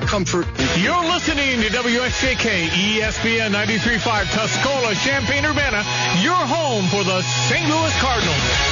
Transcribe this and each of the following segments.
comfort. You're listening to WXJK, ESPN 93.5, Tuscola, Champaign-Urbana, your home for the St. Louis Cardinals.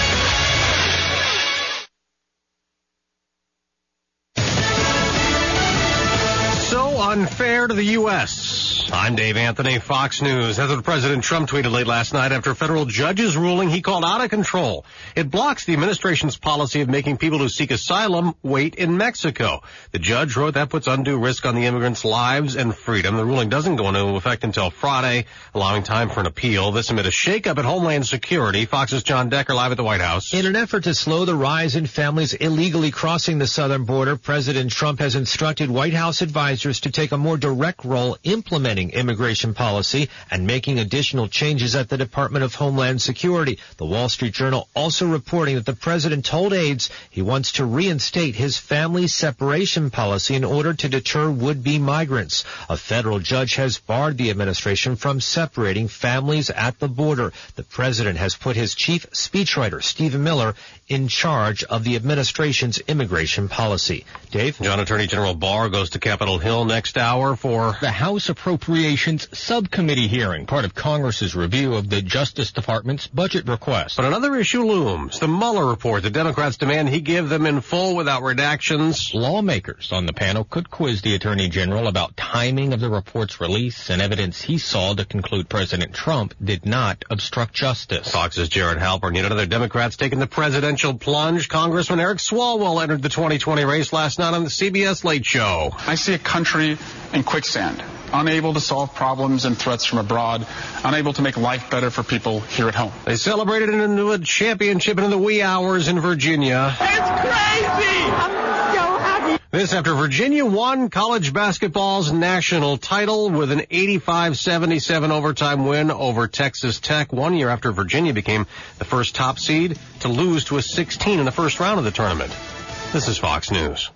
So unfair to the U.S. I'm Dave Anthony, Fox News. That's what President Trump tweeted late last night after a federal judge's ruling he called out of control. It blocks the administration's policy of making people who seek asylum wait in Mexico. The judge wrote that puts undue risk on the immigrants' lives and freedom. The ruling doesn't go into effect until Friday, allowing time for an appeal. This amid a shakeup at Homeland Security. Fox's John Decker live at the White House. In an effort to slow the rise in families illegally crossing the southern border, President Trump has instructed White House advisors to take a more direct role implementing immigration policy and making additional changes at the Department of Homeland Security. The Wall Street Journal also reporting that the president told aides he wants to reinstate his family separation policy in order to deter would-be migrants. A federal judge has barred the administration from separating families at the border. The president has put his chief speechwriter, Stephen Miller, in charge of the administration's immigration policy. Dave? John, Attorney General Barr goes to Capitol Hill next hour for the House Appropriations Subcommittee hearing, part of Congress's review of the Justice Department's budget request. But another issue looms. The Mueller report. The Democrats demand he give them in full without redactions. Lawmakers on the panel could quiz the Attorney General about timing of the report's release and evidence he saw to conclude President Trump did not obstruct justice. Fox's Jared Halpern. Yet another Democrats taking the presidential plunge. Congressman Eric Swalwell entered the 2020 race last night on the CBS Late Show. I see a country in quicksand, unable to solve problems and threats from abroad, unable to make life better for people here at home. They celebrated into a championship in the wee hours in Virginia. It's crazy! I'm so happy. This after Virginia won college basketball's national title with an 85-77 overtime win over Texas Tech, 1 year after Virginia became the first top seed to lose to a 16 in the first round of the tournament. This is Fox News.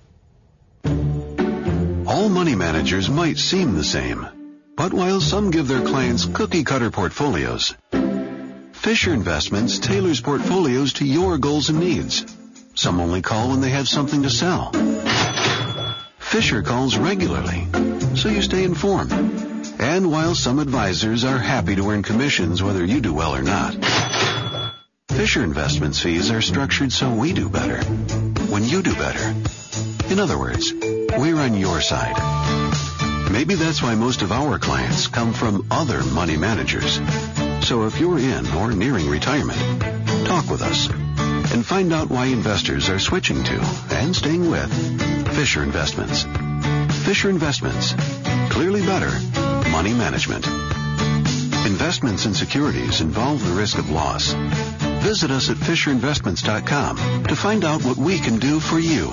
All money managers might seem the same, but while some give their clients cookie-cutter portfolios, Fisher Investments tailors portfolios to your goals and needs. Some only call when they have something to sell. Fisher calls regularly, so you stay informed. And while some advisors are happy to earn commissions whether you do well or not, Fisher Investments fees are structured so we do better when you do better. In other words, we're on your side. Maybe that's why most of our clients come from other money managers. So if you're in or nearing retirement, talk with us and find out why investors are switching to and staying with Fisher Investments. Fisher Investments. Clearly better money management. Investments in securities involve the risk of loss. Visit us at FisherInvestments.com to find out what we can do for you.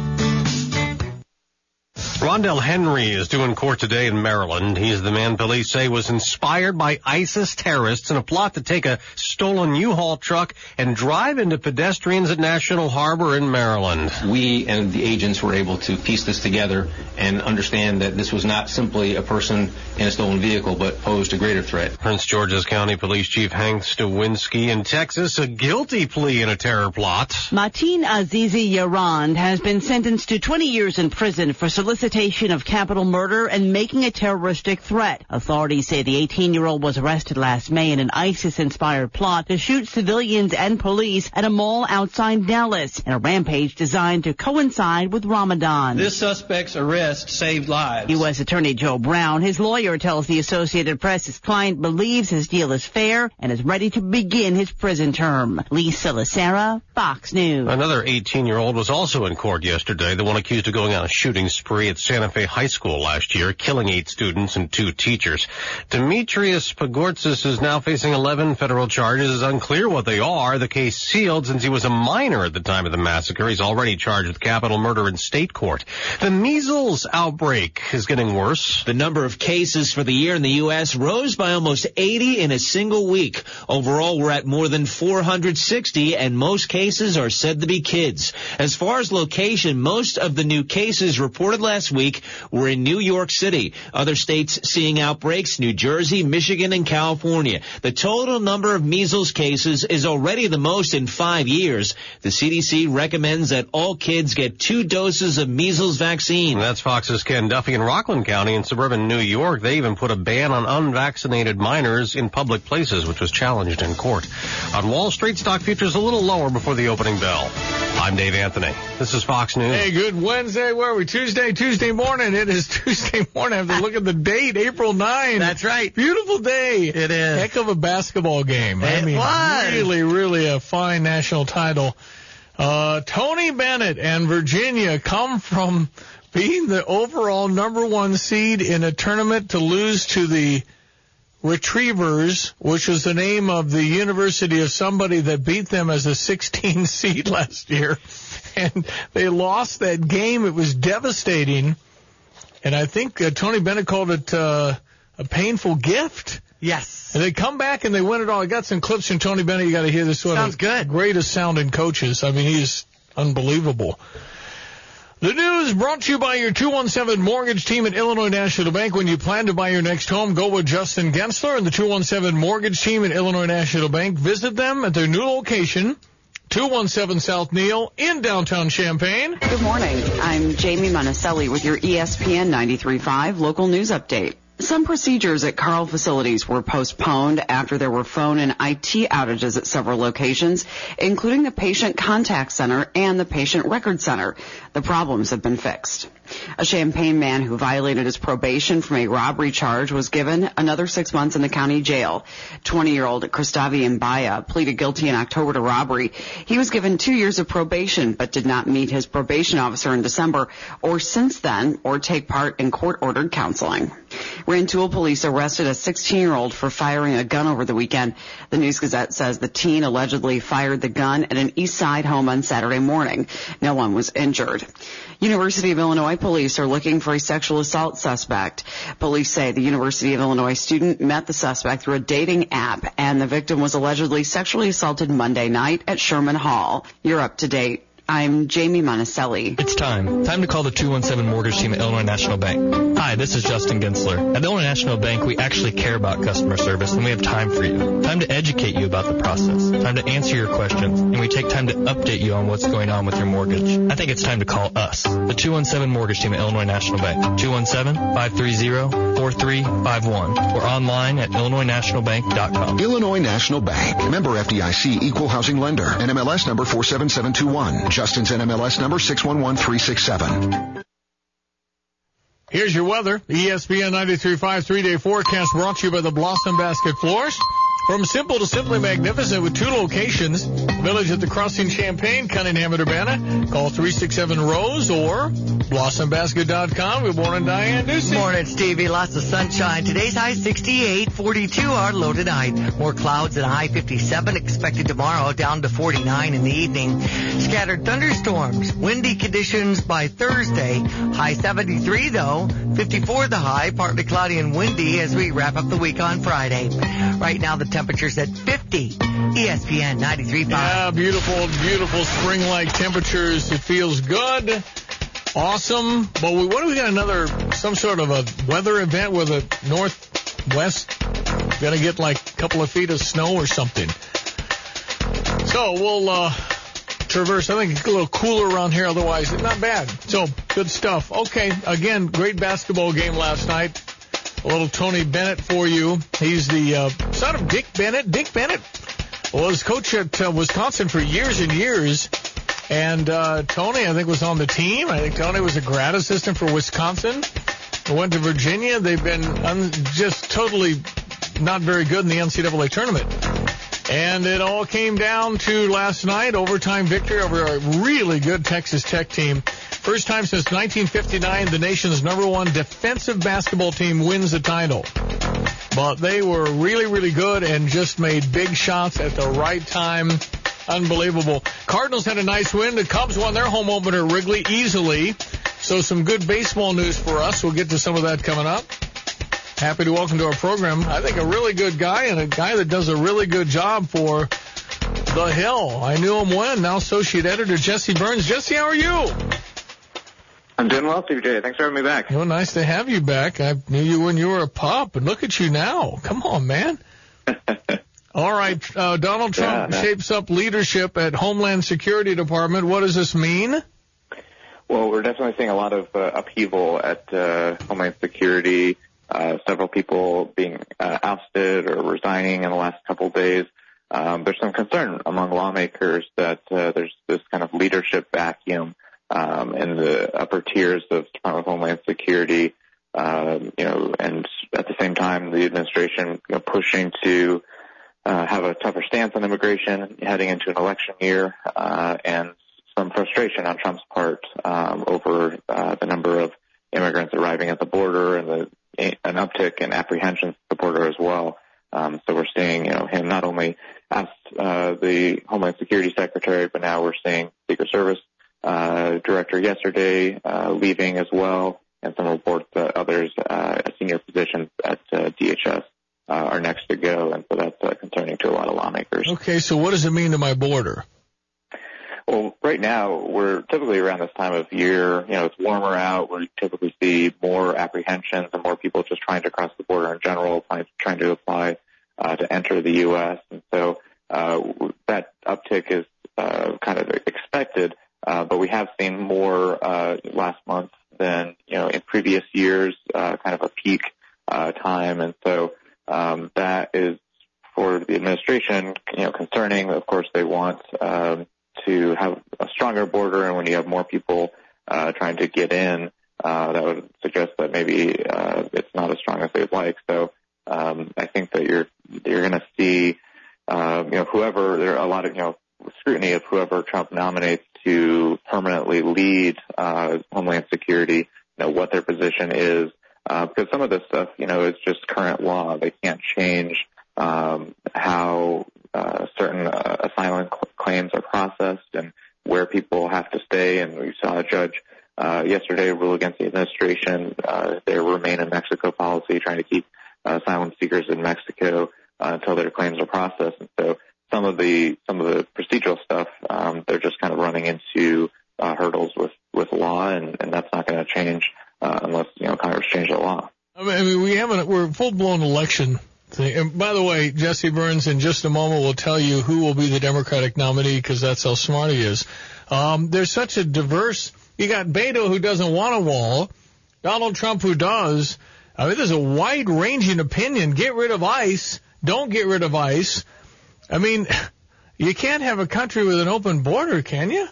Rondell Henry is due in court today in Maryland. He's the man police say was inspired by ISIS terrorists in a plot to take a stolen U-Haul truck and drive into pedestrians at National Harbor in Maryland. We and the agents were able to piece this together and understand that this was not simply a person in a stolen vehicle, but posed a greater threat. Prince George's County Police Chief Hank Stawinski in Texas, a guilty plea in a terror plot. Mateen Azizi Yarand has been sentenced to 20 years in prison for solicitation of capital murder and making a terroristic threat. Authorities say the 18-year-old was arrested last May in an ISIS-inspired plot to shoot civilians and police at a mall outside Dallas in a rampage designed to coincide with Ramadan. This suspect's arrest saved lives. U.S. Attorney Joe Brown, his lawyer, tells the Associated Press his client believes his deal is fair and is ready to begin his prison term. Lisa Lacera, Fox News. Another 18-year-old was also in court yesterday, the one accused of going on a shooting spree at Santa Fe High School last year, killing 8 students and 2 teachers. Demetrius Pagortzis is now facing 11 federal charges. It's unclear what they are. The case sealed since he was a minor at the time of the massacre. He's already charged with capital murder in state court. The measles outbreak is getting worse. The number of cases for the year in the U.S. rose by almost 80 in a single week. Overall, we're at more than 460, and most cases are said to be kids. As far as location, most of the new cases reported last week week were in New York City. Other states seeing outbreaks, New Jersey, Michigan, and California. The total number of measles cases is already the most in 5 years. The CDC recommends that all kids get 2 doses of measles vaccine. That's Fox's Ken Duffy. In Rockland County in suburban New York, they even put a ban on unvaccinated minors in public places, which was challenged in court. On Wall Street, stock futures a little lower before the opening bell. I'm Dave Anthony. This is Fox News. Hey, good Wednesday. Where are we? Tuesday morning. It is Tuesday morning. I have to look at the date, April 9. That's right. Beautiful day. It is. Heck of a basketball game. It was. Really, really a fine national title. Tony Bennett and Virginia come from being the overall number 1 seed in a tournament to lose to the Retrievers, which was the name of the university of somebody that beat them as a 16 seed last year. And they lost that game. It was devastating. And I think Tony Bennett called it a painful gift. Yes. And they come back and they win it all. I got some clips from Tony Bennett. You got to hear this one. Sounds good. Greatest sounding coaches. I mean, he's unbelievable. The news brought to you by your 217 Mortgage team at Illinois National Bank. When you plan to buy your next home, go with Justin Gensler and the 217 Mortgage team at Illinois National Bank. Visit them at their new location, 217 South Neal in downtown Champaign. Good morning. I'm Jamie Monticelli with your ESPN 93.5 local news update. Some procedures at Carle facilities were postponed after there were phone and IT outages at several locations, including the Patient Contact Center and the Patient Record Center. The problems have been fixed. A Champaign man who violated his probation from a robbery charge was given another 6 months in the county jail. 20-year-old Kristavian Baya pleaded guilty in October to robbery. He was given 2 years of probation but did not meet his probation officer in December or since then or take part in court-ordered counseling. Rantoul police arrested a 16-year-old for firing a gun over the weekend. The News-Gazette says the teen allegedly fired the gun at an East Side home on Saturday morning. No one was injured. University of Illinois police are looking for a sexual assault suspect. Police say the University of Illinois student met the suspect through a dating app, and the victim was allegedly sexually assaulted Monday night at Sherman Hall. You're up to date. I'm Jamie Monticelli. It's time to call the 217 Mortgage team at Illinois National Bank. Hi, this is Justin Gensler. At Illinois National Bank, we actually care about customer service, and we have time for you. Time to educate you about the process. Time to answer your questions, and we take time to update you on what's going on with your mortgage. I think it's time to call us, the 217 Mortgage team at Illinois National Bank. 217-530-4351 or online at IllinoisNationalBank.com. Illinois National Bank. Member FDIC, Equal Housing Lender. NMLS number 47721. Justin's NMLS number 611367. Here's your weather. ESPN 93.5 3-day forecast brought to you by the Blossom Basket Floors. From simple to simply magnificent with 2 locations. Village at the Crossing Champaign, Cunningham and Urbana. Call 367-ROSE or blossombasket.com. Good morning, Diane Ducey. Morning, Stevie. Lots of sunshine. Today's high 68, 42 our low tonight. More clouds and a high 57 expected tomorrow, down to 49 in the evening. Scattered thunderstorms. Windy conditions by Thursday. High 73 though. 54 the high. Partly cloudy and windy as we wrap up the week on Friday. Right now the temperature's at 50. ESPN 93.5. Yeah, beautiful, beautiful spring-like temperatures. It feels good. Awesome. But what do we got? Some sort of a weather event where the northwest going to get like a couple of feet of snow or something. So we'll traverse. I think it's a little cooler around here. Otherwise, not bad. So good stuff. Okay. Again, great basketball game last night. A little Tony Bennett for you. He's the son of Dick Bennett. Dick Bennett was coach at Wisconsin for years and years. And Tony, I think, was on the team. I think Tony was a grad assistant for Wisconsin. Went to Virginia. They've been just totally not very good in the NCAA tournament. And it all came down to last night, overtime victory over a really good Texas Tech team. First time since 1959, the nation's number 1 defensive basketball team wins the title. But they were really, really good and just made big shots at the right time. Unbelievable. Cardinals had a nice win. The Cubs won their home opener at Wrigley easily. So some good baseball news for us. We'll get to some of that coming up. Happy to welcome to our program, I think, a really good guy and a guy that does a really good job for The Hill. I knew him when. Now associate editor Jesse Burns. Jesse, how are you? I'm doing well, Steve J. Thanks for having me back. Well, nice to have you back. I knew you when you were a pup, and look at you now. Come on, man. All right, Donald Trump shapes up leadership at Homeland Security Department. What does this mean? Well, we're definitely seeing a lot of upheaval at Homeland Security. Several people being ousted or resigning in the last couple of days. There's some concern among lawmakers that there's this kind of leadership vacuum in the upper tiers of Department of Homeland Security, and at the same time, the administration pushing to have a tougher stance on immigration heading into an election year, and some frustration on Trump's part over the number of immigrants arriving at the border and an uptick in apprehensions at the border as well. So we're seeing, him not only ask the Homeland Security Secretary, but now we're seeing Secret Service Director yesterday leaving as well, and some reports that others senior positions at DHS are next to go, and so that's concerning to a lot of lawmakers. Okay, so what does it mean to my border? Well, right now, we're typically around this time of year, it's warmer out, where you typically see more apprehensions and more people just trying to cross the border in general, trying to apply to enter the U.S. And so that uptick is kind of expected, but we have seen more last month than, in previous years, kind of a peak time. And so that is, for the administration, concerning. Of course, they want to have a stronger border, and when you have more people trying to get in, that would suggest that maybe it's not as strong as they'd like. So I think that you're going to see, whoever, there are a lot of, scrutiny of whoever Trump nominates to permanently lead Homeland Security, what their position is, because some of this stuff, is just current law. They can't change how certain asylum claims are processed and where people have to stay. And we saw a judge yesterday rule against the administration, their Remain in Mexico policy, trying to keep asylum seekers in Mexico until their claims are processed. And so some of the procedural stuff, they're just kind of running into hurdles with law, and that's not going to change unless Congress change the law. I mean, we're full-blown election thing. And by the way, Jesse Burns in just a moment will tell you who will be the Democratic nominee, because that's how smart he is. There's such a diverse. You got Beto, who doesn't want a wall, Donald Trump, who does. I mean, there's a wide-ranging opinion. Get rid of ICE. Don't get rid of ICE. I mean, you can't have a country with an open border, can you?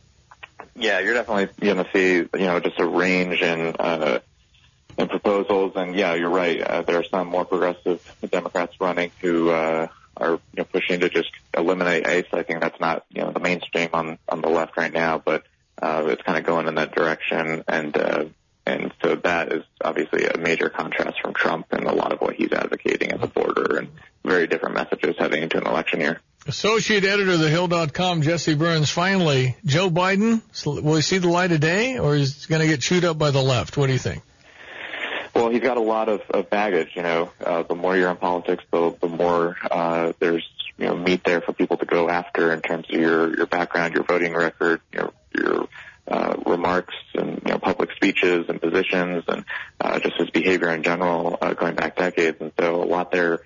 Yeah, you're definitely going to see, just a range in proposals. And, yeah, you're right. There are some more progressive Democrats running who are pushing to just eliminate ICE. I think that's not, the mainstream on the left right now, but it's kind of going in that direction. And so that is obviously a major contrast from Trump and a lot of what he's advocating at the border, and very different messages heading into an election year. Associate editor of TheHill.com, Jesse Burns. Finally, Joe Biden, will he see the light of day, or is he going to get chewed up by the left? What do you think? Well, he's got a lot of baggage, the more you're in politics, the more there's, meat there for people to go after in terms of your background, your voting record, your remarks and, public speeches and positions, and just his behavior in general going back decades. And so a lot there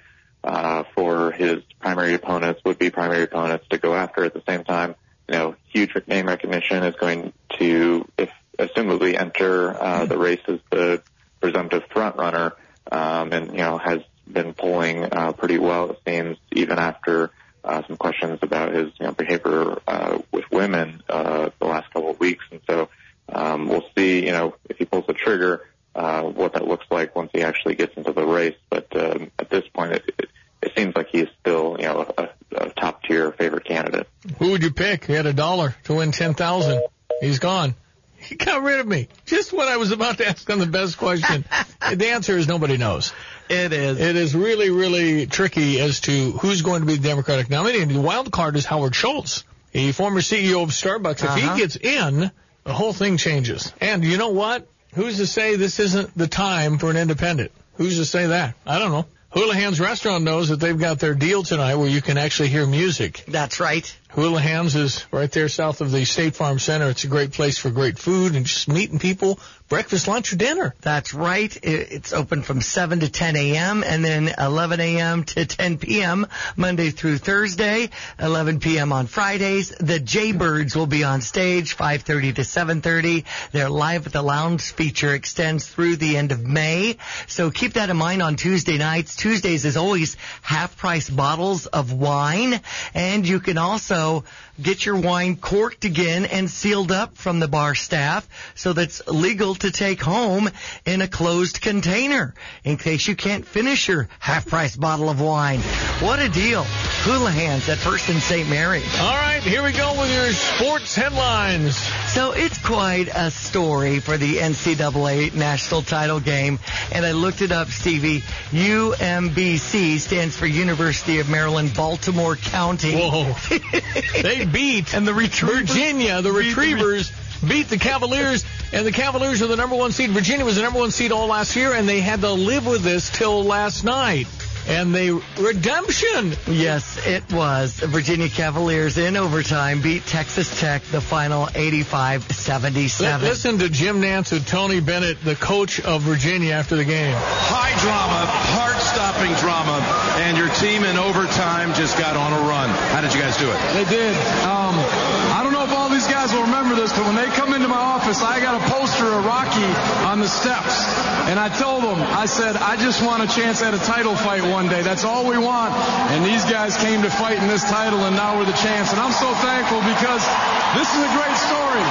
for his would-be primary opponents to go after. At the same time, huge name recognition is going to, if assumably, enter the race as the presumptive front runner, and has been polling pretty well, it seems, even after some questions about his behavior with women the last couple of weeks. And so we'll see, if he pulls the trigger, what that looks like once he actually gets into the race. But at this point, it seems like he's still, a top-tier favorite candidate. Who would you pick? He had $1 to win $10,000. He's gone. He got rid of me. Just when I was about to ask him the best question. The answer is nobody knows. It is. It is really, really tricky as to who's going to be the Democratic nominee. And the wild card is Howard Schultz, a former CEO of Starbucks. If he gets in, the whole thing changes. And you know what? Who's to say this isn't the time for an independent? Who's to say that? I don't know. Houlihan's Restaurant knows that they've got their deal tonight where you can actually hear music. That's right. Houlihan's is right there south of the State Farm Center. It's a great place for great food and just meeting people, breakfast, lunch, or dinner. That's right. It's open from 7 to 10 a.m. and then 11 a.m. to 10 p.m. Monday through Thursday, 11 p.m. on Fridays. The Jaybirds will be on stage 5:30 to 7:30. Their Live at the Lounge feature extends through the end of May. So keep that in mind on Tuesday nights. Tuesdays, as always, half-price bottles of wine. And you can also get your wine corked again and sealed up from the bar staff so that's legal to take home in a closed container in case you can't finish your half-price bottle of wine. What a deal. Houlihan's at First and St. Mary. All right, here we go with your sports headlines. So it's quite a story for the NCAA national title game, and I looked it up, Stevie. UMBC stands for University of Maryland, Baltimore County. Whoa. They beat and the Virginia. The Retrievers beat the Cavaliers, and the Cavaliers are the number one seed. Virginia was the number one seed all last year, and they had to live with this till last night. And redemption. Yes, it was. The Virginia Cavaliers in overtime beat Texas Tech, the final 85-77. Listen to Jim Nantz and Tony Bennett, the coach of Virginia, after the game. High drama, heart-stopping drama, and your team in overtime just got on a run. How did you guys do it? They did. I don't know if all these guys will remember this, but when they come into my office, I got a poster of Rocky on the steps. And I told them, I said, I just want a chance at a title fight one day. That's all we want. And these guys came to fight in this title, and now we're the champs. And I'm so thankful because this is a great story.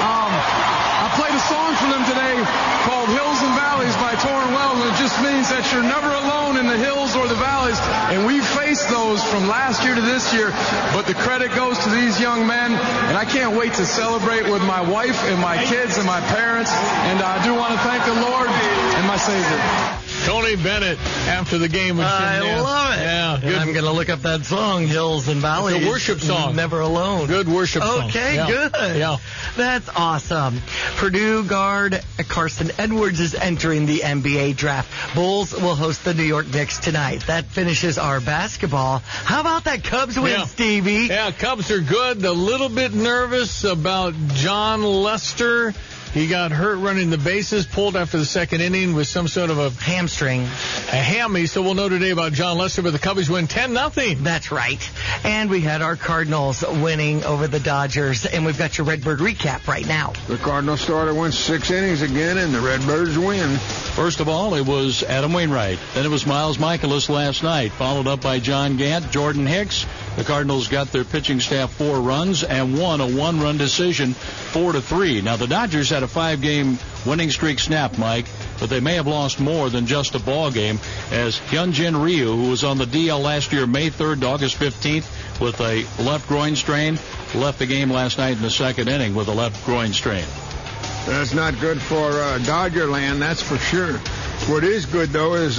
I played a song for them today called Hills and Valleys by Torrin Wells, and it just means that you're never alone in the hills or the valleys. And we faced those from last year to this year, but the credit goes to these young men, and I can't wait to celebrate with my wife and my kids and my parents, and I do want to thank the Lord and my Savior. Tony Bennett after the game with Jim Nantz. I love it. Yeah, good. I'm going to look up that song, Hills and Valleys. It's a worship song. Never Alone. Good worship song. Okay, yeah. good. Yeah. That's awesome. Purdue guard Carson Edwards is entering the NBA draft. Bulls will host the New York Knicks tonight. That finishes our basketball. How about that Cubs win, Stevie? Yeah, Cubs are good. A little bit nervous about John Lester. He got hurt running the bases, pulled after the second inning with some sort of a hamstring, a hammy. So we'll know today about John Lester, but the Cubbies win 10-0. That's right. And we had our Cardinals winning over the Dodgers, and we've got your Redbird recap right now. The Cardinals starter went 6 innings again, and the Redbirds win. First of all, it was Adam Wainwright. Then it was Miles Michaelis last night, followed up by John Gant, Jordan Hicks. The Cardinals got their pitching staff 4 runs and won a 1-run decision 4-3. Now, the Dodgers had a 5-game winning streak snap, Mike, but they may have lost more than just a ball game, as Hyunjin Ryu, who was on the DL last year, May 3rd to August 15th, with a left groin strain, left the game last night in the second inning with a left groin strain. That's not good for Dodger land, that's for sure. What is good, though, is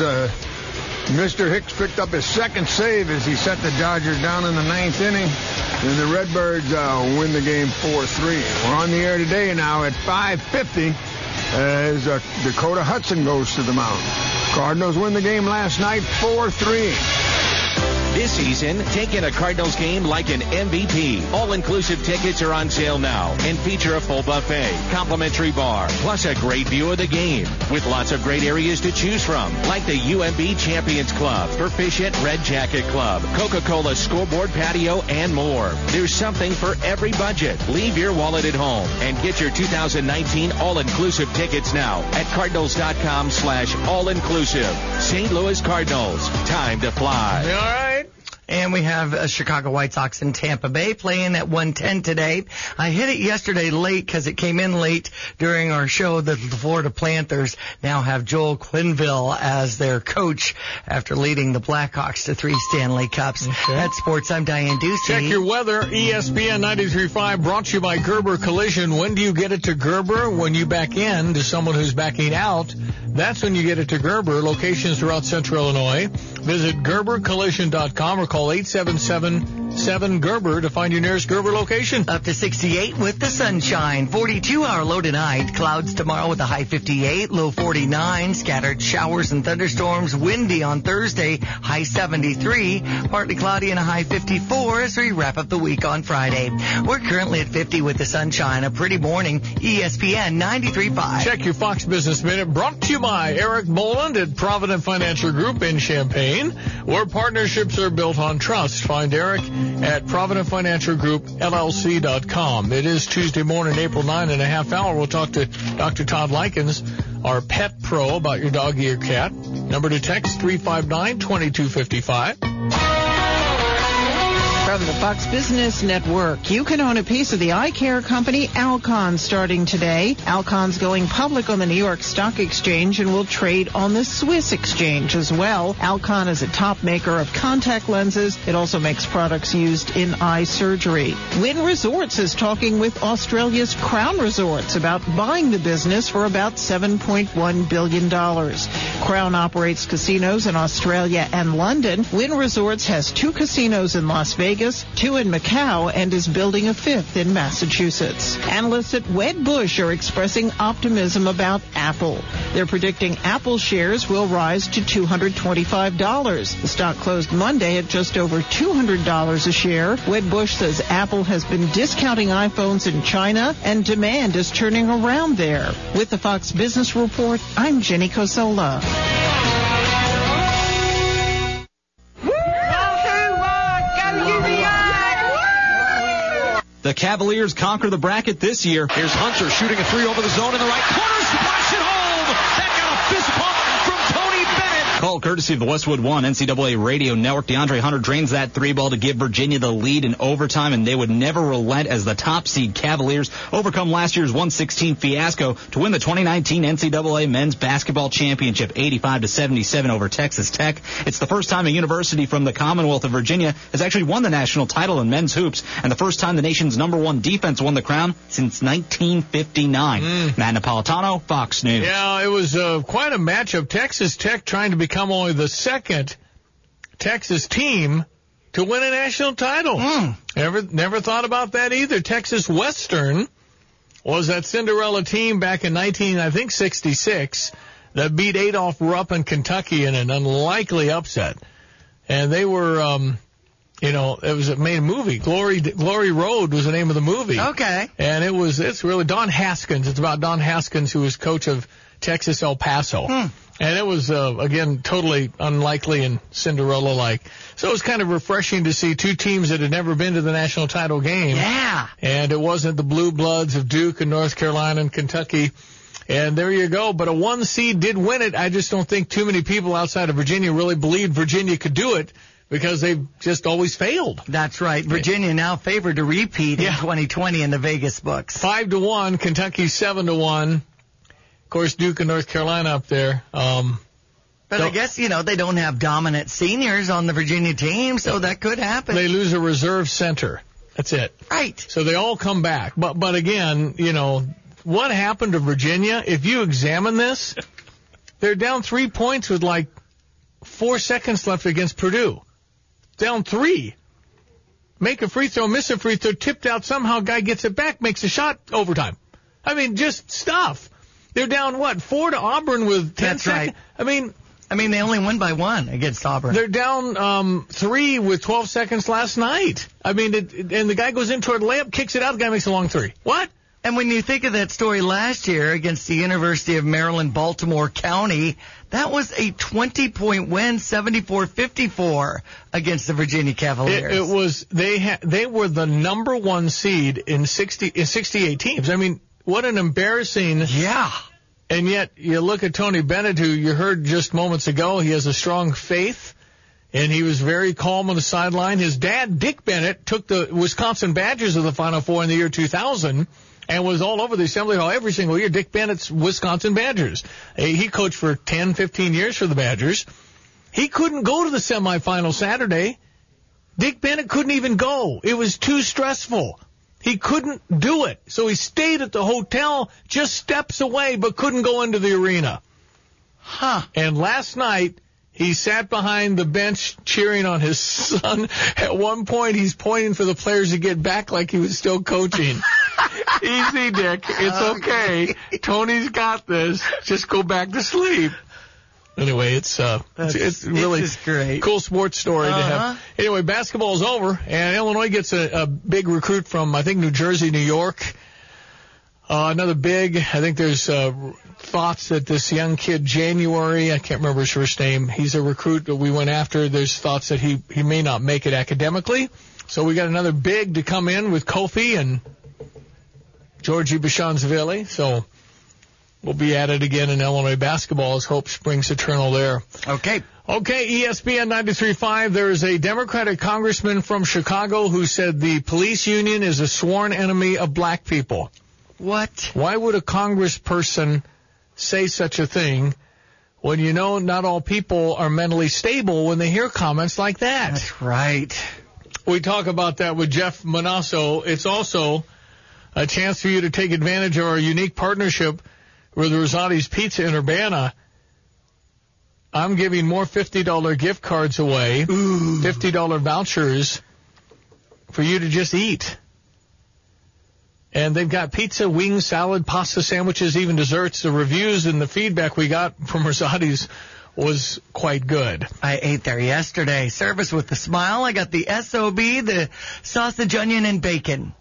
Mr. Hicks picked up his second save as he set the Dodgers down in the 9th inning. And the Redbirds win the game 4-3. We're on the air today now at 5:50 as Dakota Hudson goes to the mound. Cardinals win the game last night 4-3. This season, take in a Cardinals game like an MVP. All-inclusive tickets are on sale now and feature a full buffet, complimentary bar, plus a great view of the game with lots of great areas to choose from, like the UMB Champions Club, Proficient Red Jacket Club, Coca-Cola Scoreboard Patio, and more. There's something for every budget. Leave your wallet at home and get your 2019 all-inclusive tickets now at cardinals.com/all-inclusive. St. Louis Cardinals, time to fly. All right. And we have Chicago White Sox in Tampa Bay playing at 1:10 today. I hit it yesterday late because it came in late during our show that the Florida Panthers now have Joel Quenneville as their coach after leading the Blackhawks to 3 Stanley Cups. Okay. That's sports. I'm Diane Ducey. Check your weather. ESPN 93.5 brought to you by Gerber Collision. When do you get it to Gerber? When you back in to someone who's backing out. That's when you get it to Gerber. Locations throughout Central Illinois. Visit GerberCollision.com or call 877 7 Gerber to find your nearest Gerber location. Up to 68 with the sunshine. 42-hour low tonight. Clouds tomorrow with a high 58, low 49. Scattered showers and thunderstorms. Windy on Thursday, high 73. Partly cloudy and a high 54 as we wrap up the week on Friday. We're currently at 50 with the sunshine. A pretty morning. ESPN 93.5. Check your Fox Business Minute, brought to you by Eric Boland at Provident Financial Group in Champaign, where partnerships are built on trust. Find Eric at Provident Financial Group, LLC.com. It is Tuesday morning, April 9 and a half hour. We'll talk to Dr. Todd Likens, our pet pro, about your doggy or cat. Number to text 359-2255. From the Fox Business Network, you can own a piece of the eye care company Alcon starting today. Alcon's going public on the New York Stock Exchange and will trade on the Swiss exchange as well. Alcon is a top maker of contact lenses. It also makes products used in eye surgery. Wynn Resorts is talking with Australia's Crown Resorts about buying the business for about $7.1 billion. Crown operates casinos in Australia and London. Wynn Resorts has 2 casinos in Las Vegas, 2 in Macau, and is building a 5th in Massachusetts. Analysts at Wedbush are expressing optimism about Apple. They're predicting Apple shares will rise to $225. The stock closed Monday at just over $200 a share. Wedbush says Apple has been discounting iPhones in China, and demand is turning around there. With the Fox Business Report, I'm Jenny Cosola. The Cavaliers conquer the bracket this year. Here's Hunter shooting a 3 over the zone in the right corner. Splash it home. That got a fist pump from Tony Bennett. Call courtesy of the Westwood One NCAA Radio Network. DeAndre Hunter drains that 3-ball to give Virginia the lead in overtime, and they would never relent as the top seed Cavaliers overcome last year's 116 fiasco to win the 2019 NCAA Men's Basketball Championship 85-77 over Texas Tech. It's the first time a university from the Commonwealth of Virginia has actually won the national title in men's hoops, and the first time the nation's #1 defense won the crown since 1959. Matt Napolitano, Fox News. Yeah, it was quite a matchup. Texas Tech trying to become only the second Texas team to win a national title. Never thought about that either. Texas Western was that Cinderella team back in 1966 that beat Adolph Rupp in Kentucky in an unlikely upset. And they were, it made a movie. Glory Road was the name of the movie. Okay. And it's really Don Haskins. It's about Don Haskins, who was coach of Texas El Paso. And it was, again, totally unlikely and Cinderella-like. So it was kind of refreshing to see 2 teams that had never been to the national title game. Yeah. And it wasn't the Blue Bloods of Duke and North Carolina and Kentucky. And there you go. But a 1 seed did win it. I just don't think too many people outside of Virginia really believed Virginia could do it, because they've just always failed. That's right. Virginia now favored to repeat in 2020 in the Vegas books. 5-1, Kentucky 7-1. Of course, Duke and North Carolina up there. But I guess, they don't have dominant seniors on the Virginia team, so that could happen. They lose a reserve center. That's it. Right. So they all come back. But again, what happened to Virginia? If you examine this, they're down 3 points with 4 seconds left against Purdue. Down 3. Make a free throw, miss a free throw, tipped out, somehow guy gets it back, makes a shot, overtime. I mean, just stuff. They're down, 4 to Auburn with 10 seconds? Right. I mean, they only won by 1 against Auburn. They're down 3 with 12 seconds last night. I mean, and the guy goes in toward the layup, kicks it out, the guy makes a long 3. What? And when you think of that story last year against the University of Maryland, Baltimore County, that was a 20-point win, 74-54 against the Virginia Cavaliers. It was they were the #1 seed in 68 teams. I mean, what an embarrassing. Yeah. And yet you look at Tony Bennett, who you heard just moments ago. He has a strong faith, and he was very calm on the sideline. His dad, Dick Bennett, took the Wisconsin Badgers to the Final Four in the year 2000. And was all over the Assembly Hall every single year. Dick Bennett's Wisconsin Badgers. He coached for 10, 15 years for the Badgers. He couldn't go to the semifinal Saturday. Dick Bennett couldn't even go. It was too stressful. He couldn't do it. So he stayed at the hotel just steps away, but couldn't go into the arena. And last night, He sat behind the bench cheering on his son. At one point, he's pointing for the players to get back like he was still coaching. Easy, Dick. It's okay. Tony's got this. Just go back to sleep. Anyway, it's really just great. Cool sports story to have. Anyway, basketball's over, and Illinois gets a big recruit from, I think, New Jersey, New York. Another big, I think there's thoughts that this young kid, January, I can't remember his first name, he's a recruit that we went after. There's thoughts that he may not make it academically. So we got another big to come in with Kofi and Georgie Bashangvili. So we'll be at it again in Illinois basketball as hope springs eternal there. Okay, ESPN 93.5, there is a Democratic congressman from Chicago who said the police union is a sworn enemy of black people. What? Why would a congressperson say such a thing when you know not all people are mentally stable when they hear comments like that? That's right. We talk about that with Jeff Manasso. It's also a chance for you to take advantage of our unique partnership with Rosati's Pizza in Urbana. I'm giving more $50 gift cards away, $50 vouchers for you to just eat. And they've got pizza, wings, salad, pasta sandwiches, even desserts. The reviews and the feedback we got from Rosati's was quite good. I ate there yesterday. Service with a smile. I got the SOB, the sausage, onion, and bacon.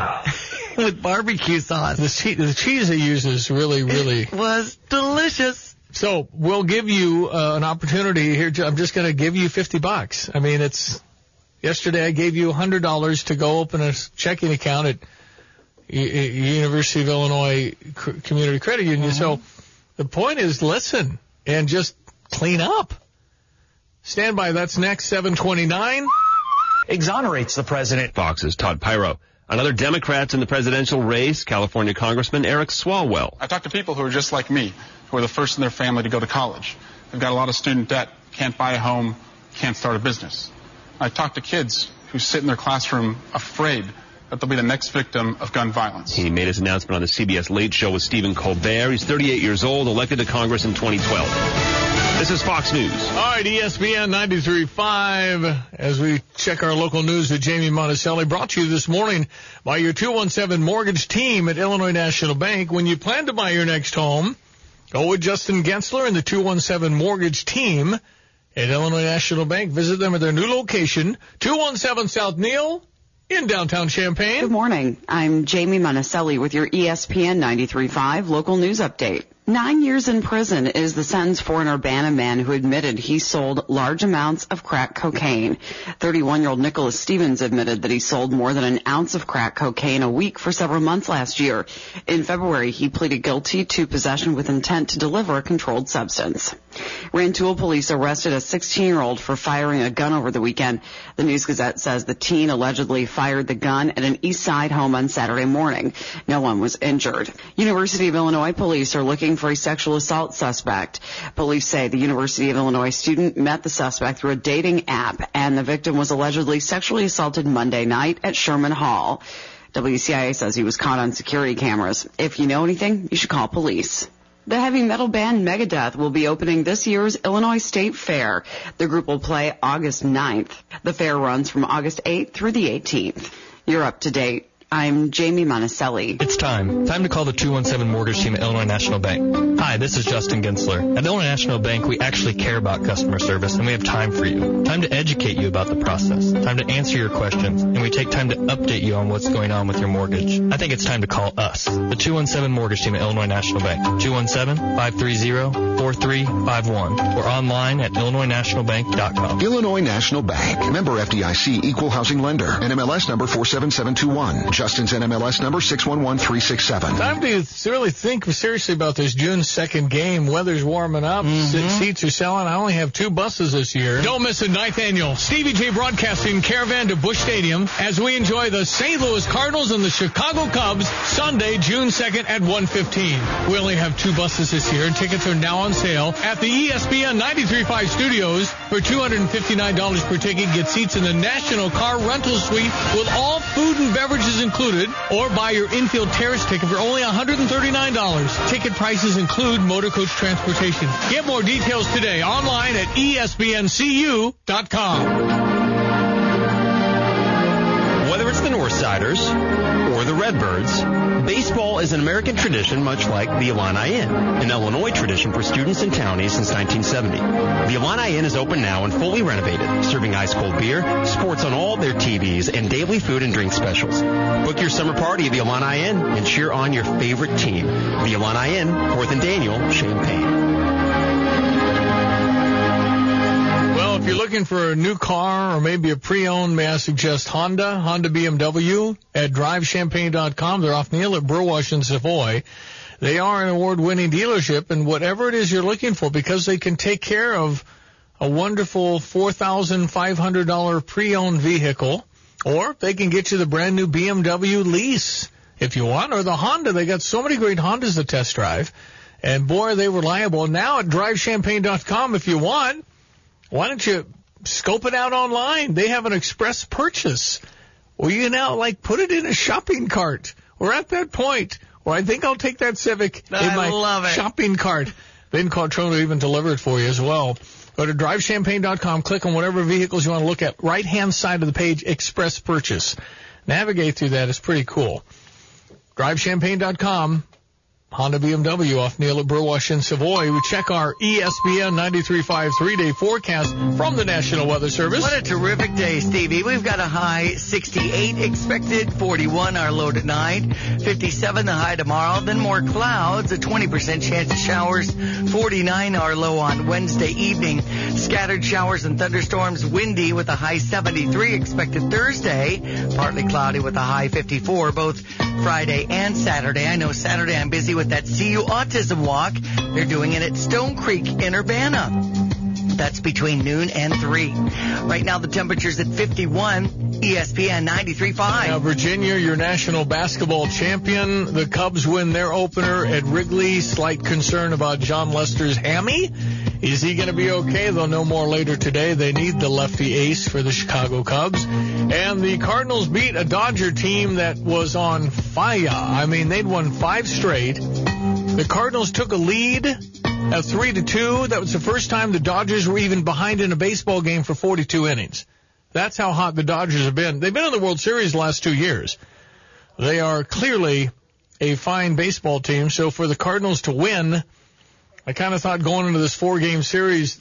With barbecue sauce. The cheese they use is really, really... It was delicious. So we'll give you an opportunity here. I'm just going to give you $50. I mean, yesterday I gave you $100 to go open a checking account at University of Illinois Community Credit Union. So the point is, listen and just clean up. Stand by. That's next, 7:29. Exonerates the president. Fox's Todd Pyro. Another Democrat in the presidential race, California Congressman Eric Swalwell. I talk to people who are just like me, who are the first in their family to go to college. They've got a lot of student debt, can't buy a home, can't start a business. I talk to kids who sit in their classroom afraid that they'll be the next victim of gun violence. He made his announcement on the CBS Late Show with Stephen Colbert. He's 38 years old, elected to Congress in 2012. This is Fox News. All right, ESPN 93.5, as we check our local news with Jamie Monticelli, brought to you this morning by your 217 Mortgage team at Illinois National Bank. When you plan to buy your next home, go with Justin Gensler and the 217 Mortgage team at Illinois National Bank. Visit them at their new location, 217 South Neal, in downtown Champaign. Good morning. I'm Jamie Monticelli with your ESPN 93.5 local news update. 9 years in prison is the sentence for an Urbana man who admitted he sold large amounts of crack cocaine. 31-year-old Nicholas Stevens admitted that he sold more than an ounce of crack cocaine a week for several months last year. In February, he pleaded guilty to possession with intent to deliver a controlled substance. Rantoul police arrested a 16-year-old for firing a gun over the weekend. The News-Gazette says the teen allegedly fired the gun at an East Side home on Saturday morning. No one was injured. University of Illinois police are looking for a sexual assault suspect. Police say the University of Illinois student met the suspect through a dating app, and the victim was allegedly sexually assaulted Monday night at Sherman Hall. WCIA says he was caught on security cameras. If you know anything, you should call police. The heavy metal band Megadeth will be opening this year's Illinois State Fair. The group will play August 9th. The fair runs from August 8th through the 18th. You're up to date. I'm Jamie Monticelli. It's time to call the 217 Mortgage team at Illinois National Bank. Hi, this is Justin Gensler. At Illinois National Bank, we actually care about customer service, and we have time for you. Time to educate you about the process. Time to answer your questions, and we take time to update you on what's going on with your mortgage. I think it's time to call us, the 217 Mortgage team at Illinois National Bank. 217-530-4351 or online at IllinoisNationalBank.com. Illinois National Bank. Member FDIC equal housing lender. NMLS number 47721. Justin's NMLS number 611367. Time to really think seriously about this June 2nd game. Weather's warming up. Seats are selling. I only have 2 buses this year. Don't miss the 9th annual Stevie J Broadcasting Caravan to Busch Stadium as we enjoy the St. Louis Cardinals and the Chicago Cubs Sunday, June 2nd at 1:15. We only have 2 buses this year, and tickets are now on sale at the ESPN 93.5 studios for $259 per ticket. Get seats in the National Car Rental Suite with all food and beverages included. included, or buy your infield terrace ticket for only $139. Ticket prices include motor coach transportation. Get more details today online at espncu.com. Whether it's the Northsiders or the Redbirds, baseball is an American tradition much like the Illini Inn, an Illinois tradition for students and townies since 1970. The Illini Inn is open now and fully renovated, serving ice-cold beer, sports on all their TVs, and daily food and drink specials. Book your summer party at the Illini Inn and cheer on your favorite team. The Illini Inn, 4th and Daniel, Champaign. If you're looking for a new car or maybe a pre-owned, may I suggest Honda BMW at drivechampaign.com. They're off Neal at Burwash and Savoy. They are an award-winning dealership, and whatever it is you're looking for, because they can take care of a wonderful $4,500 pre-owned vehicle, or they can get you the brand new BMW lease if you want, or the Honda. They got so many great Hondas to test drive, and boy, are they reliable. Now at drivechampaign.com, if you want, why don't you scope it out online? They have an express purchase where you now, put it in a shopping cart. We're at that point where I think I'll take that Civic in my shopping cart. Then Cartrone will even deliver it for you as well. Go to drivechampaign.com, click on whatever vehicles you want to look at. Right-hand side of the page, express purchase. Navigate through that. It's pretty cool. drivechampaign.com. Honda BMW off Neal at Burwash in Savoy. We check our ESPN 93.5 3-day forecast from the National Weather Service. What a terrific day, Stevie. We've got a high 68 expected, 41 our low tonight, 57 the high tomorrow, then more clouds, a 20% chance of showers, 49 our low on Wednesday evening, scattered showers and thunderstorms, windy with a high 73 expected Thursday, partly cloudy with a high 54 both Friday and Saturday. I know Saturday I'm busy with that CU Autism Walk. They're doing it at Stone Creek in Urbana. That's between noon and 3. Right now the temperature's at 51, ESPN 93.5. Now, Virginia, your national basketball champion. The Cubs win their opener at Wrigley. Slight concern about John Lester's hammy. Is he going to be okay? They'll know more later today. They need the lefty ace for the Chicago Cubs. And the Cardinals beat a Dodger team that was on fire. I mean, they'd won 5 straight. The Cardinals took a lead at 3-2. That was the first time the Dodgers were even behind in a baseball game for 42 innings. That's how hot the Dodgers have been. They've been in the World Series the last 2 years. They are clearly a fine baseball team. So for the Cardinals to win, I kind of thought going into this 4-game series,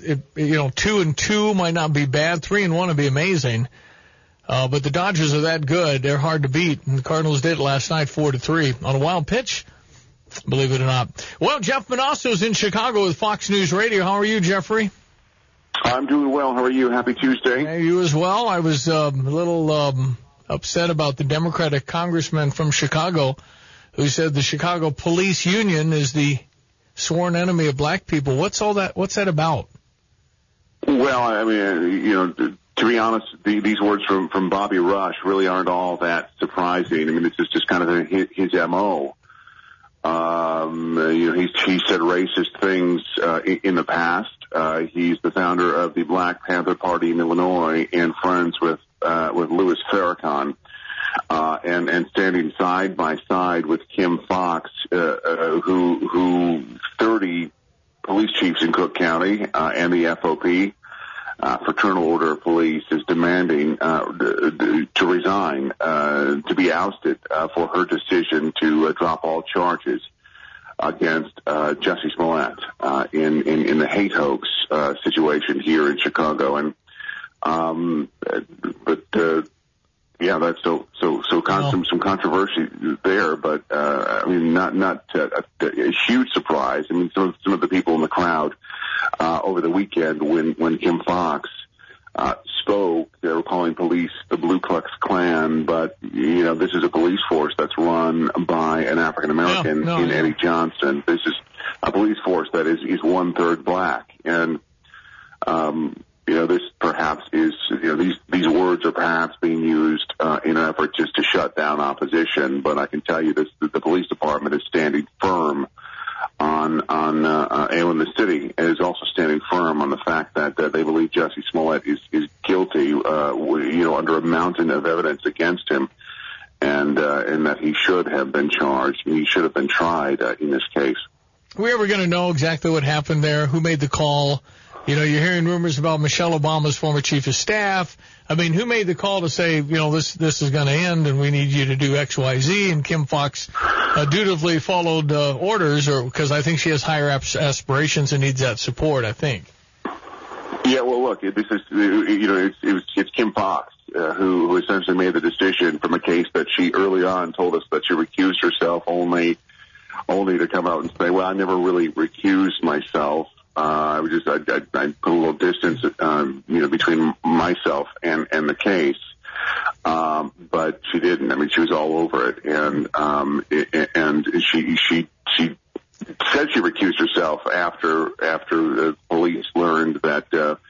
2-2 might not be bad. 3-1 would be amazing. But the Dodgers are that good. They're hard to beat. And the Cardinals did last night 4-3 on a wild pitch. Believe it or not. Well, Jeff Manasso's in Chicago with Fox News Radio. How are you, Jeffrey? I'm doing well. How are you? Happy Tuesday. Hey, you as well. I was a little upset about the Democratic congressman from Chicago who said the Chicago Police Union is the sworn enemy of black people. What's that about? Well, I mean, to be honest, these words from Bobby Rush really aren't all that surprising. I mean, this is just kind of his MO. He's said racist things in the past. He's the founder of the Black Panther Party in Illinois and friends with Louis Farrakhan, and standing side by side with Kim Foxx, who 30 police chiefs in Cook County and the FOP, Fraternal Order of Police, is demanding to resign, to be ousted for her decision to drop all charges against Jussie Smollett in the hate hoax situation here in Chicago. And that's some controversy there, but I mean not a huge surprise. I mean some of the people in the crowd over the weekend when Kim Foxx spoke, they were calling police the Ku Klux Klan, but this is a police force that's run by an African American in Eddie Johnson. This is a police force that is 1/3 black, and this perhaps is these words are perhaps being used in an effort just to shut down opposition. But I can tell you this: the police department is standing firm on in the city, and is also standing firm on the fact that they believe Jussie Smollett is guilty, under a mountain of evidence against him, and should have been tried in this case. Are we ever going to know exactly what happened there? Who made the call? You know, you're hearing rumors about Michelle Obama's former chief of staff. I mean, who made the call to say, you know, this is going to end and we need you to do X, Y, Z? And Kim Foxx dutifully followed orders, or because I think she has higher aspirations and needs that support, I think. Yeah, well, look, this is, you know, it's Kim Foxx who essentially made the decision from a case that she early on told us that she recused herself only to come out and say, well, I never really recused myself. I put a little distance, you know, between myself and the case. But she didn't. I mean, she was all over it. And she said she recused herself after the police learned that,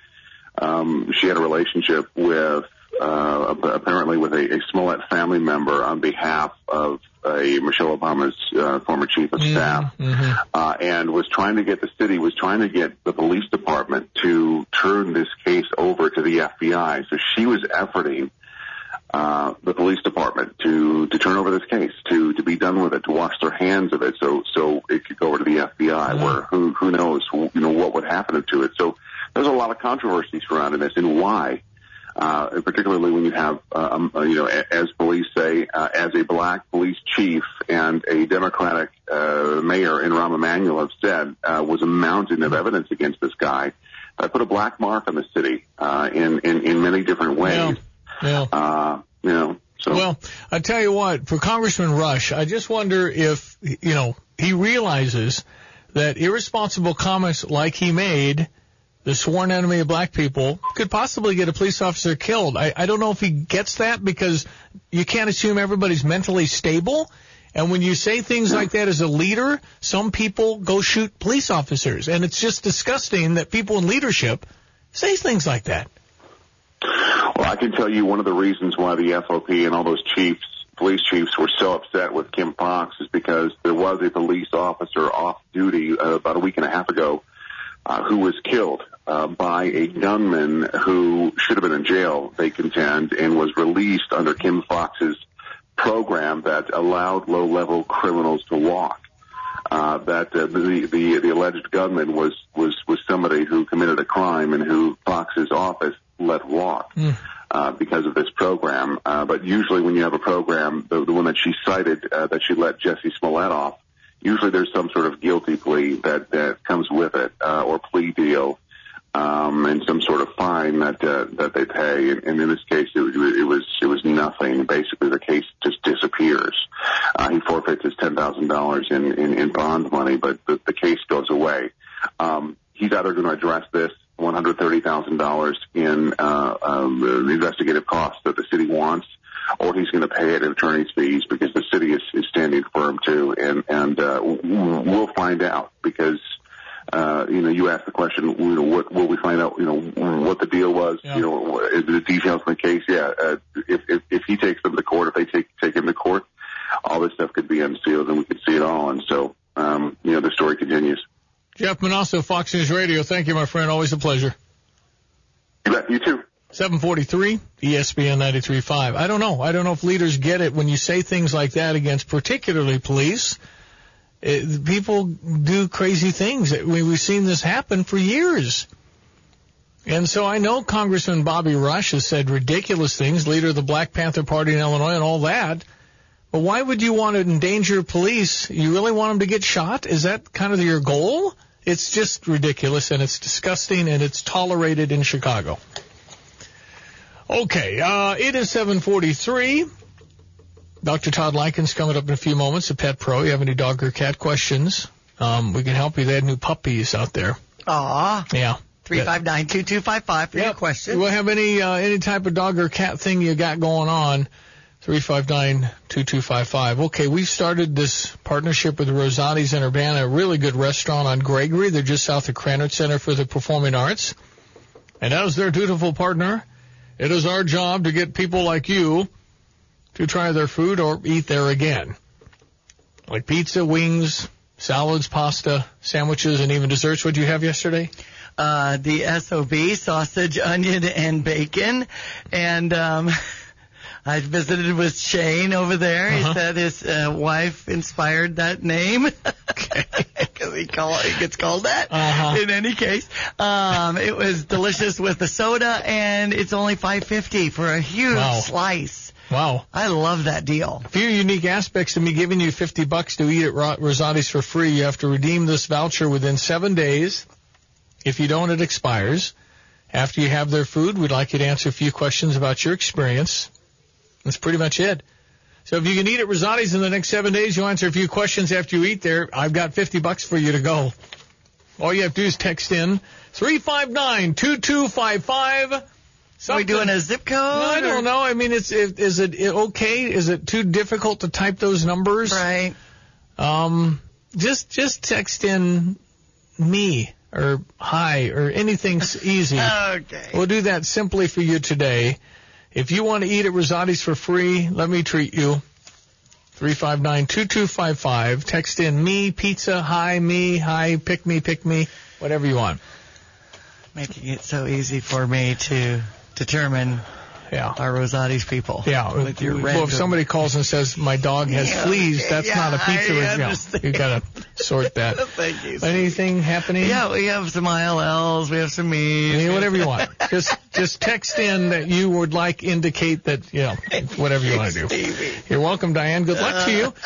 she had a relationship with, apparently with a Smollett family member on behalf of Michelle Obama's former chief of staff, and was trying to get the police department to turn this case over to the FBI. So she was efforting the police department to turn over this case, to be done with it, to wash their hands of it, so it could go over to the FBI, where who knows, you know, what would happen to it. So there's a lot of controversy surrounding this, and why. Particularly when you have, you know, as police say, as a black police chief and a Democratic mayor in Rahm Emanuel have said, was a mountain of evidence against this guy. I put a black mark on the city in many different ways. Yeah. You know. So. Well, I tell you what, for Congressman Rush, I just wonder if, you know, he realizes that irresponsible comments like he made, the sworn enemy of black people, could possibly get a police officer killed. I don't know if he gets that, because you can't assume everybody's mentally stable. And when you say things like that as a leader, some people go shoot police officers. And it's just disgusting that people in leadership say things like that. Well, I can tell you one of the reasons why the FOP and all those police chiefs were so upset with Kim Foxx is because there was a police officer off duty about a week and a half ago who was killed by a gunman who should have been in jail, they contend, and was released under Kim Foxx's program that allowed low-level criminals to walk. The alleged gunman was somebody who committed a crime and who Foxx's office let walk because of this program. But usually when you have a program, the one that she cited, that she let Jesse Smollett off, usually there's some sort of guilty plea that comes with it, or plea deal, and some sort of fine that they pay. And in this case, it was nothing. Basically, the case just disappears. He forfeits his $10,000 in bond money, but the case goes away. He's either going to address this $130,000 in investigative costs that the city wants, or he's going to pay it in attorney's fees, because the city is standing firm too, and we'll find out, because you know, you asked the question, you know, what will we find out, you know, what the deal was, you know, the details in the case. If he takes them to court, if they take him to court, all this stuff could be unsealed and we could see it all, and so you know, the story continues. Jeff Manasso, Fox News Radio. Thank you, my friend. Always a pleasure. You bet. You too. 743, ESPN 93.5. I don't know if leaders get it when you say things like that against particularly police. People do crazy things. We've seen this happen for years. And so I know Congressman Bobby Rush has said ridiculous things, leader of the Black Panther Party in Illinois and all that. But why would you want to endanger police? You really want them to get shot? Is that kind of your goal? It's just ridiculous, and it's disgusting, and it's tolerated in Chicago. Okay, it is 7:43. Dr. Todd Likens coming up in a few moments, a Pet Pro. You have any dog or cat questions? We can help you. They have new puppies out there. Aw. Yeah. 359-2255 for your question. We'll have any type of dog or cat thing you got going on. 359-2255. Okay, we've started this partnership with Rosati's in Urbana, a really good restaurant on Gregory. They're just south of Krannert Center for the Performing Arts. And as their dutiful partner, it is our job to get people like you to try their food or eat there again. Like pizza, wings, salads, pasta, sandwiches, and even desserts. What did you have yesterday? The SOB, sausage, onion, and bacon. And I visited with Shane over there. He said his wife inspired that name. Because he gets called that. In any case, it was delicious with the soda, and it's only $5.50 for a huge slice. Wow. I love that deal. A few unique aspects to me giving you $50 to eat at Rosati's for free. You have to redeem this voucher within 7 days. If you don't, it expires. After you have their food, we'd like you to answer a few questions about your experience. That's pretty much it. So if you can eat at Rosati's in the next 7 days, you'll answer a few questions after you eat there. I've got $50 for you to go. All you have to do is text in 359-2255. Are we doing a zip code? No, I don't know. I mean, is it okay? Is it too difficult to type those numbers? Right. Just text in me or hi or anything's easy. Okay. We'll do that simply for you today. If you want to eat at Rosati's for free, let me treat you. 359-2255. Text in me, pizza, hi, me, hi, pick me, whatever you want. Making it so easy for me to determine our Rosati's people. Yeah. With your well, if somebody calls and says, my dog has fleas, that's not a pizza. You got to sort that. Thank you. Anything happening? Yeah, we have some ILLs. We have some me's. Whatever you want. Just text in that you would like indicate that, whatever you want to do. You're welcome, Diane. Good luck to you.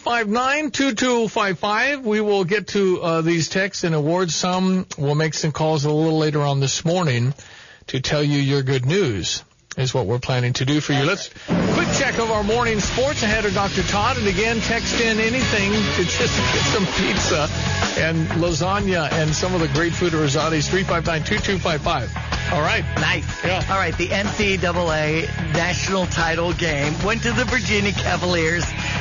359-2255. We will get to these texts and award some. We'll make some calls a little later on this morning to tell you your good news is what we're planning to do for you. Let's quick check of our morning sports ahead of Dr. Todd. And again, text in anything to just get some pizza and lasagna and some of the great food at Rosati's. 359-2255. All right. Nice. Yeah. All right. The NCAA national title game went to the Virginia Cavaliers,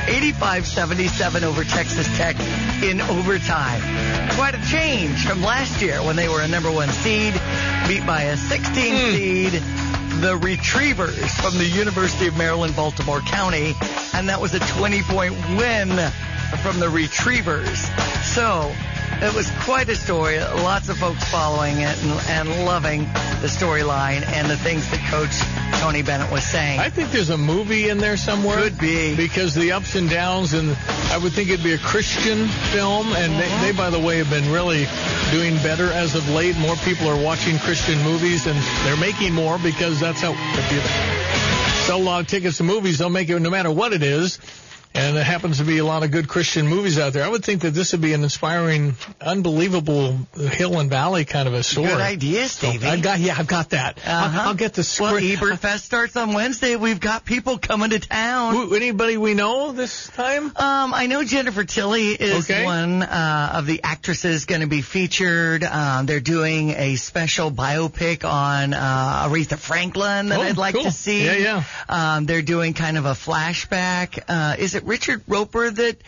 85-77 over Texas Tech in overtime. Quite a change from last year when they were a number 1 seed, beat by a 16 seed. The Retrievers from the University of Maryland, Baltimore County, and that was a 20-point win from the Retrievers. So it was quite a story. Lots of folks following it and loving the storyline and the things that Coach Tony Bennett was saying. I think there's a movie in there somewhere. Could be. Because the ups and downs, and I would think it'd be a Christian film, and they, by the way, have been really doing better as of late. More people are watching Christian movies, and they're making more because that's how if you sell a lot of tickets to movies, they'll make it no matter what it is. And there happens to be a lot of good Christian movies out there. I would think that this would be an inspiring, unbelievable hill and valley kind of a story. Good idea, Stevie. So I've got that. I'll get the script. Well, Ebert Fest starts on Wednesday. We've got people coming to town. Anybody we know this time? I know Jennifer Tilly is one of the actresses going to be featured. They're doing a special biopic on Aretha Franklin that I'd like to see. Yeah. They're doing kind of a flashback. Is it Richard Roper that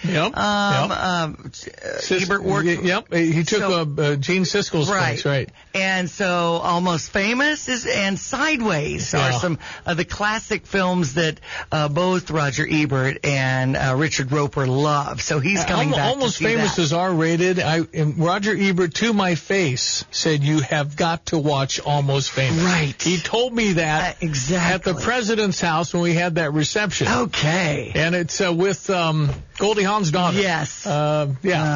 Ebert worked with? Yep, he took Gene Siskel's place, right. And so Almost Famous and Sideways are some of the classic films that both Roger Ebert and Richard Roper love. So he's coming back Almost to see Famous that. is R-rated. Roger Ebert, to my face, said you have got to watch Almost Famous. Right. He told me that exactly at the president's house when we had that reception. Okay. And it's with Goldie Hawn's daughter. Yes. Her.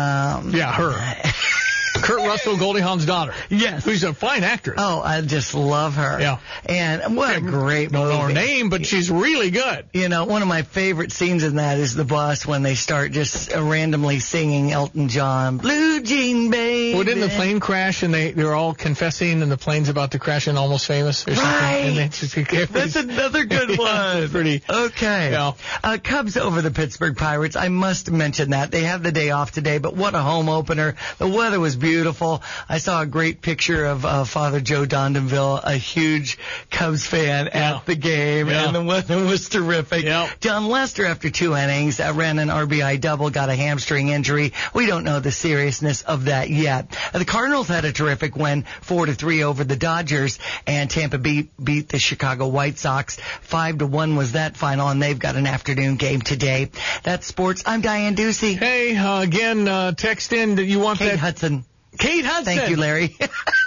Kurt Russell, Goldie Hawn's daughter. Yes. Who's a fine actress. Oh, I just love her. Yeah. And what a great movie. Don't know her name, but she's really good. You know, one of my favorite scenes in that is the bus when they start just randomly singing Elton John, Blue Jean Baby. Well, didn't the plane crash and they're all confessing and the plane's about to crash in Almost Famous or something? Right. That's another good one. Pretty. Okay. Yeah. Cubs over the Pittsburgh Pirates. I must mention that. They have the day off today, but what a home opener. The weather was beautiful. I saw a great picture of Father Joe Dondonville, a huge Cubs fan at the game, and the weather was terrific. John Lester, after 2 innings, ran an RBI double, got a hamstring injury. We don't know the seriousness of that yet. The Cardinals had a terrific win, 4-3 over the Dodgers, and Tampa beat the Chicago White Sox. 5-1 was that final, and they've got an afternoon game today. That's sports. I'm Diane Ducey. Hey, again, text in that you want Kate Hudson. Kate Hudson. Thank you, Larry.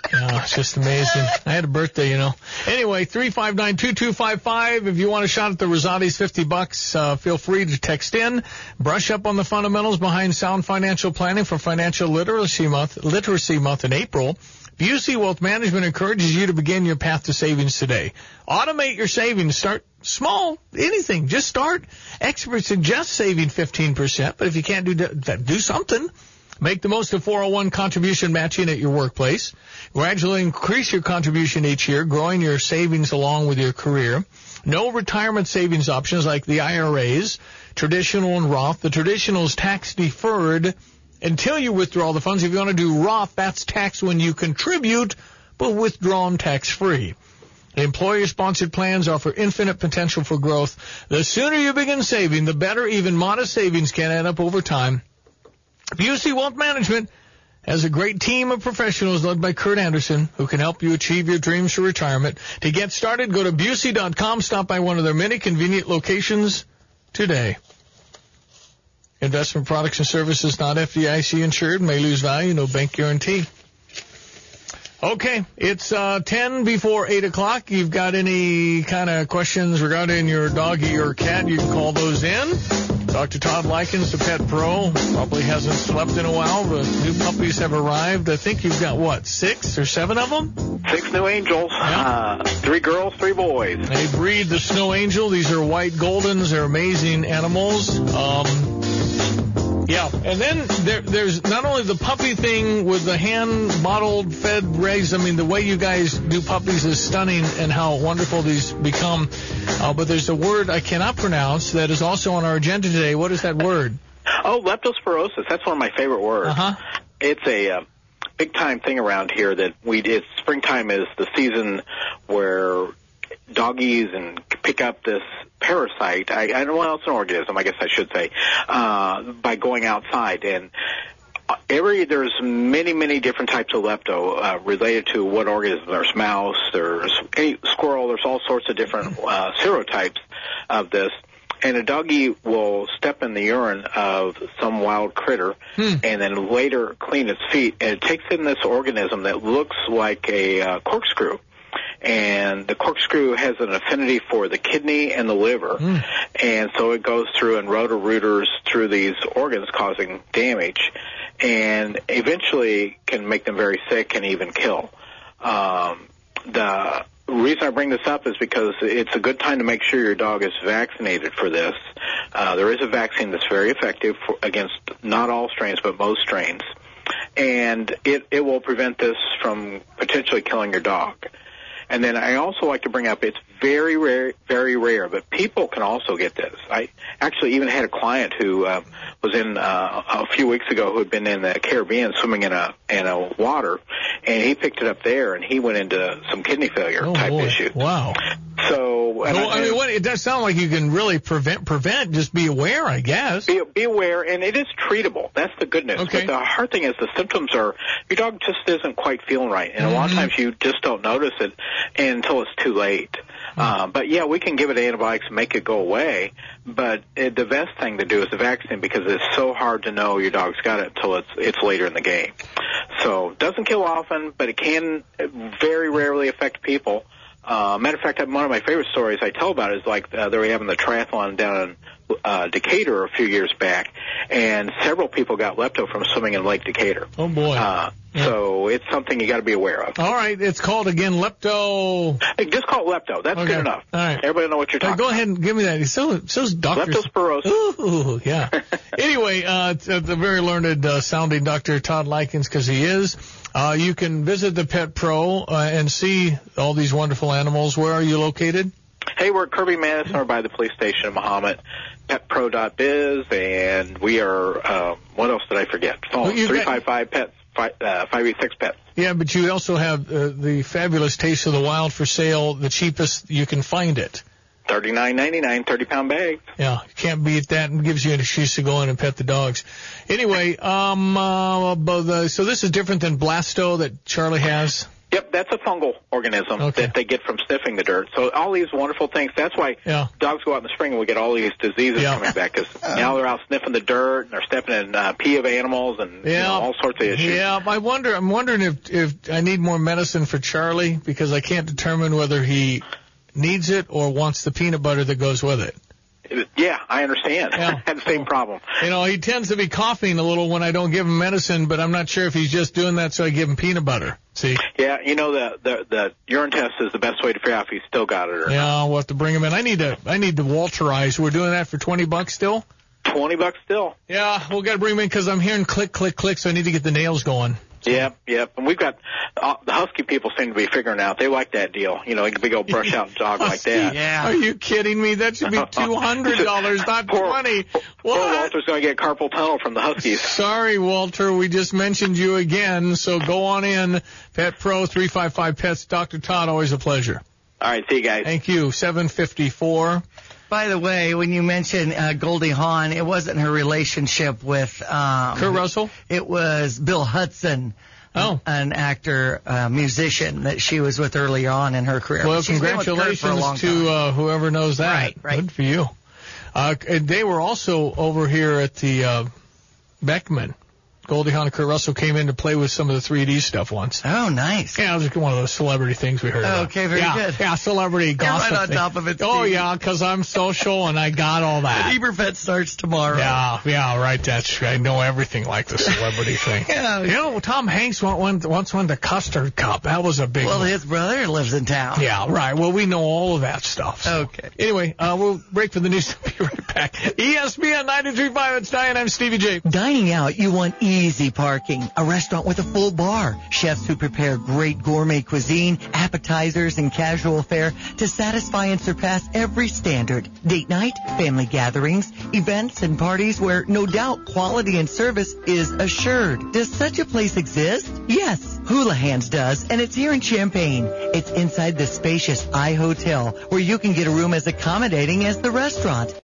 Yeah, it's just amazing. I had a birthday, you know. Anyway, 359-2255. If you want a shot at the Rosati's $50, feel free to text in. Brush up on the fundamentals behind sound financial planning for Financial Literacy Month in April. Busey Wealth Management encourages you to begin your path to savings today. Automate your savings. Start small. Anything. Just start. Experts suggest saving 15%, but if you can't do that, do something. Make the most of 401 contribution matching at your workplace. Gradually increase your contribution each year, growing your savings along with your career. No retirement savings options like the IRAs, traditional and Roth. The traditional is tax deferred until you withdraw the funds. If you want to do Roth, that's taxed when you contribute, but withdrawn tax-free. Employer-sponsored plans offer infinite potential for growth. The sooner you begin saving, the better. Even modest savings can add up over time. Busey Wealth Management has a great team of professionals led by Kurt Anderson who can help you achieve your dreams for retirement. To get started, go to Busey.com. Stop by one of their many convenient locations today. Investment products and services not FDIC insured, may lose value, no bank guarantee. Okay, it's 10 before 8 o'clock. You've got any kind of questions regarding your doggy or cat, you can call those in. Dr. Todd Likens, the Pet Pro, probably hasn't slept in a while. The new puppies have arrived. I think you've got, 6 or 7 of them? 6 new angels. Yeah. 3 girls, 3 boys. They breed the Snow Angel. These are white Goldens. They're amazing animals. Yeah, and then there's not only the puppy thing with the hand-bottled, fed eggs. I mean, the way you guys do puppies is stunning and how wonderful these become. But there's a word I cannot pronounce that is also on our agenda today. What is that word? Oh, leptospirosis. That's one of my favorite words. Uh-huh. It's a big-time thing around here that springtime is the season where doggies and pick up this parasite. I don't know what else, an organism, I guess I should say, by going outside. And there's many different types of lepto related to what organism. There's mouse, there's squirrel, there's all sorts of different serotypes of this. And a doggy will step in the urine of some wild critter and then later clean its feet. And it takes in this organism that looks like a corkscrew. And the corkscrew has an affinity for the kidney and the liver. And so it goes through and rotor-rooters through these organs, causing damage, and eventually can make them very sick and even kill. The reason I bring this up is because it's a good time to make sure your dog is vaccinated for this. There is a vaccine that's very effective against not all strains, but most strains. And it will prevent this from potentially killing your dog. And then I also like to bring up, it's very rare, but people can also get this. I actually even had a client who was in a few weeks ago who had been in the Caribbean swimming in a water, and he picked it up there, and he went into some kidney failure type issue. Wow. So, it does sound like you can really prevent. Just be aware, I guess. Be aware, and it is treatable. That's the good news. Okay. But the hard thing is the symptoms are your dog just isn't quite feeling right, and a lot of times you just don't notice it until it's too late. But yeah, we can give it antibiotics and make it go away. But the best thing to do is the vaccine, because it's so hard to know your dog's got it until it's later in the game. So it doesn't kill often, but it can very rarely affect people. Matter of fact, one of my favorite stories I tell about is like they were having the triathlon down in Decatur a few years back, and several people got lepto from swimming in Lake Decatur. Oh, boy. So it's something you got to be aware of. All right. It's called, again, lepto. Just call it lepto. That's good enough. All right. Everybody know what you're talking about. Go ahead and give me that. So's Dr. Leptospirosis. Ooh, yeah. Anyway, the very learned sounding Dr. Todd Likens, because he is. You can visit the Pet Pro and see all these wonderful animals. Where are you located? Hey, we're at Kirby Madison, or by the police station in Mahomet, petpro.biz, and we are, what else did I forget? Phone, 355-PETS, 586-PETS. Yeah, but you also have the fabulous Taste of the Wild for sale, the cheapest you can find it. $39.99, 30-pound bag. Yeah, you can't beat that, and gives you an excuse to go in and pet the dogs. Anyway, so this is different than Blasto that Charlie has? Yep, that's a fungal organism that they get from sniffing the dirt. So all these wonderful things. That's why dogs go out in the spring and we get all these diseases coming back, because now they're out sniffing the dirt and they're stepping in pee of animals and all sorts of issues. Yeah, I'm wondering if I need more medicine for Charlie, because I can't determine whether he needs it or wants the peanut butter that goes with it. Yeah, I understand. I had the same problem. He tends to be coughing a little when I don't give him medicine, but I'm not sure if he's just doing that so I give him peanut butter. See? Yeah, the urine test is the best way to figure out if he's still got it or not. We'll have to bring him in. I need to Walterize. We're doing that for $20 still? $20 still. Yeah, we'll got to bring him in because I'm hearing click, click, click, so I need to get the nails going. Yep. And we've got the Husky people seem to be figuring out. They like that deal. A big old brush out dog like that. Yeah. Are you kidding me? That should be $200, not $20. Poor Walter's going to get carpal tunnel from the Huskies. Sorry, Walter. We just mentioned you again. So go on in. Pet Pro 355 Pets. Dr. Todd, always a pleasure. All right. See you guys. Thank you. 754. By the way, when you mentioned Goldie Hawn, it wasn't her relationship with Kurt Russell. It was Bill Hudson, an actor, musician that she was with earlier on in her career. Well, congratulations to whoever knows that. Right. Good for you. And they were also over here at the Beckman. Goldie Hawn and Kurt Russell came in to play with some of the 3D stuff once. Oh, nice. Yeah, it was one of those celebrity things we heard about. Okay, very good. Yeah, celebrity gossip. You're right on top of it, Steve. Oh, yeah, because I'm social and I got all that. Eberfett starts tomorrow. Yeah, right. I know everything like the celebrity thing. Tom Hanks once won the Custard Cup. That was a big one. His brother lives in town. Yeah, right. Well, we know all of that stuff. So. Okay. Anyway, we'll break for the news. We'll be right back. ESPN 93.5. It's Diane. I'm Stevie J. Dining out, you want easy parking. A restaurant with a full bar. Chefs who prepare great gourmet cuisine, appetizers, and casual fare to satisfy and surpass every standard. Date night, family gatherings, events, and parties where no doubt quality and service is assured. Does such a place exist? Yes, Houlihan's does, and it's here in Champaign. It's inside the spacious I Hotel, where you can get a room as accommodating as the restaurant.